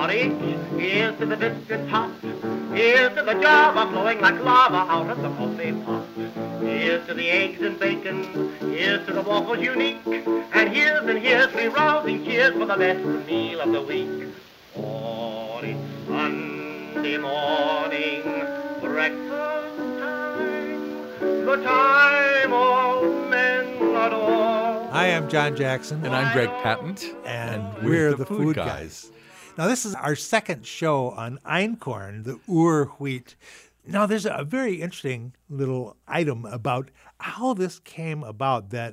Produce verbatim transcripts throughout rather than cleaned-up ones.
porridge. Here's to the biscuit hot. Here's to the java flowing like lava out of the coffee pot. Here's to the eggs and bacon. Here's to the waffles unique. And here's and here's three rousing cheers for the best meal of the week. Oh, it's Sunday morning, breakfast time, the time all men adore. Hi, I'm John Jackson. And I'm Greg Patent. And, and we're, we're the, the Food, Food guys. guys. Now, this is our second show on einkorn, the Ur wheat. Now, there's a very interesting little item about how this came about, that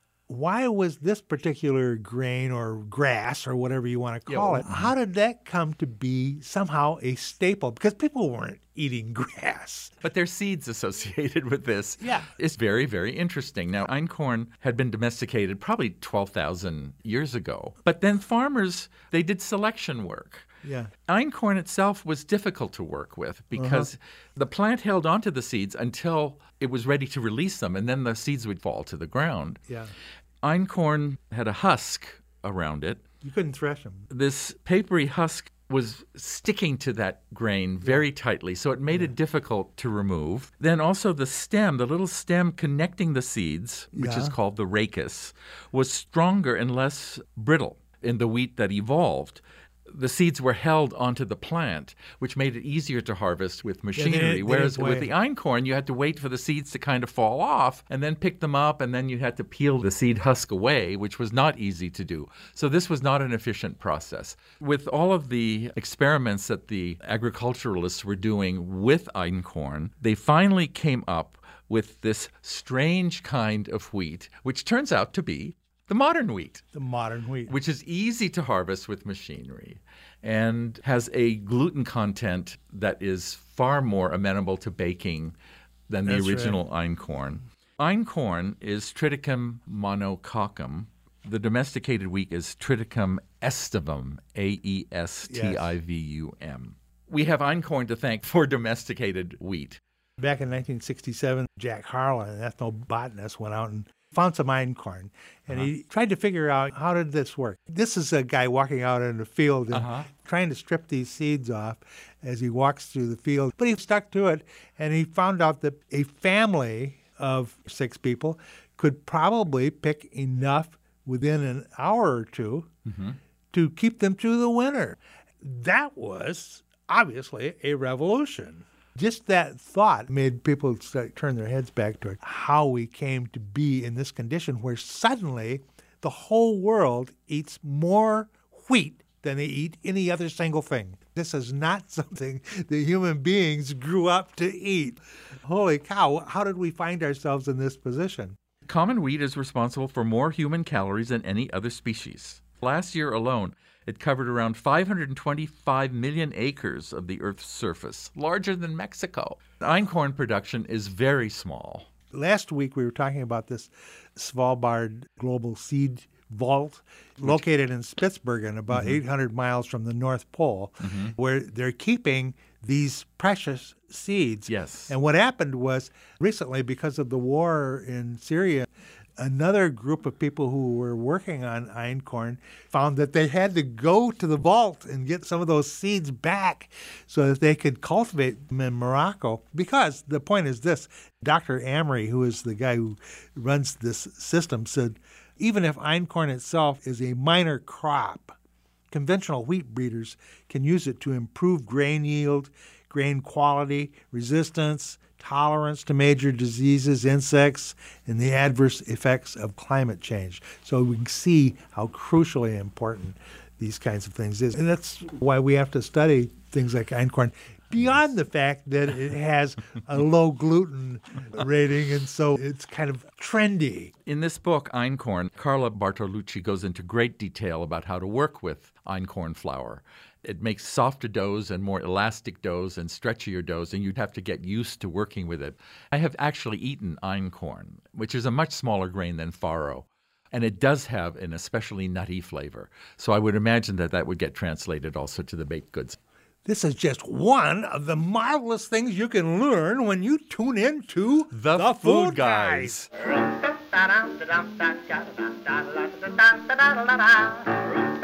why was this particular grain or grass or whatever you want to call yeah, it, how did that come to be somehow a staple? Because people weren't eating grass. But their seeds associated with this yeah. is very, very interesting. Now, einkorn had been domesticated probably twelve thousand years ago. But then farmers, they did selection work. Yeah. Einkorn itself was difficult to work with because uh-huh. the plant held onto the seeds until it was ready to release them, and then the seeds would fall to the ground. Yeah. Einkorn had a husk around it. You couldn't thresh them. This papery husk was sticking to that grain very tightly, so it made yeah. it difficult to remove. Then also the stem, the little stem connecting the seeds, which yeah. is called the rachis, was stronger and less brittle in the wheat that evolved. The seeds were held onto the plant, which made it easier to harvest with machinery. Yeah, they, they Whereas with the einkorn, you had to wait for the seeds to kind of fall off and then pick them up, and then you had to peel the seed husk away, which was not easy to do. So this was not an efficient process. With all of the experiments that the agriculturalists were doing with einkorn, they finally came up with this strange kind of wheat, which turns out to be the modern wheat. The modern wheat. Which is easy to harvest with machinery and has a gluten content that is far more amenable to baking than the That's original right. einkorn. Einkorn is Triticum monococcum. The domesticated wheat is Triticum aestivum, A E S T I V U M. Yes. We have einkorn to thank for domesticated wheat. Back in nineteen sixty-seven, Jack Harlan, an ethnobotanist, went out and found some einkorn, and uh-huh. he tried to figure out, how did this work? This is a guy walking out in the field and uh-huh. trying to strip these seeds off as he walks through the field. But he stuck to it, and he found out that a family of six people could probably pick enough within an hour or two mm-hmm. to keep them through the winter. That was obviously a revolution. Just that thought made people start, turn their heads back toward how we came to be in this condition where suddenly the whole world eats more wheat than they eat any other single thing. This is not something that human beings grew up to eat. Holy cow, how did we find ourselves in this position? Common wheat is responsible for more human calories than any other species. Last year alone, it covered around five hundred twenty-five million acres of the Earth's surface, larger than Mexico. Einkorn production is very small. Last week we were talking about this Svalbard Global Seed Vault, located in Spitsbergen, about mm-hmm. eight hundred miles from the North Pole, mm-hmm. where they're keeping these precious seeds. Yes. And what happened was, recently, because of the war in Syria, another group of people who were working on einkorn found that they had to go to the vault and get some of those seeds back so that they could cultivate them in Morocco. Because the point is this, Doctor Amory, who is the guy who runs this system, said even if einkorn itself is a minor crop, conventional wheat breeders can use it to improve grain yield, grain quality, resistance, tolerance to major diseases, insects, and the adverse effects of climate change. So we can see how crucially important these kinds of things is. And that's why we have to study things like einkorn, beyond the fact that it has a low gluten rating, and so it's kind of trendy. In this book, Einkorn, Carla Bartolucci goes into great detail about how to work with einkorn flour. It makes softer doughs and more elastic doughs and stretchier doughs, and you'd have to get used to working with it. I have actually eaten einkorn, which is a much smaller grain than farro, and it does have an especially nutty flavor. So I would imagine that that would get translated also to the baked goods. This is just one of the marvelous things you can learn when you tune in to The, the Food, Food Guys. Guys.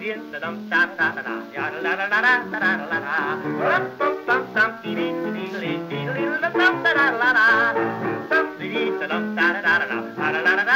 da da da da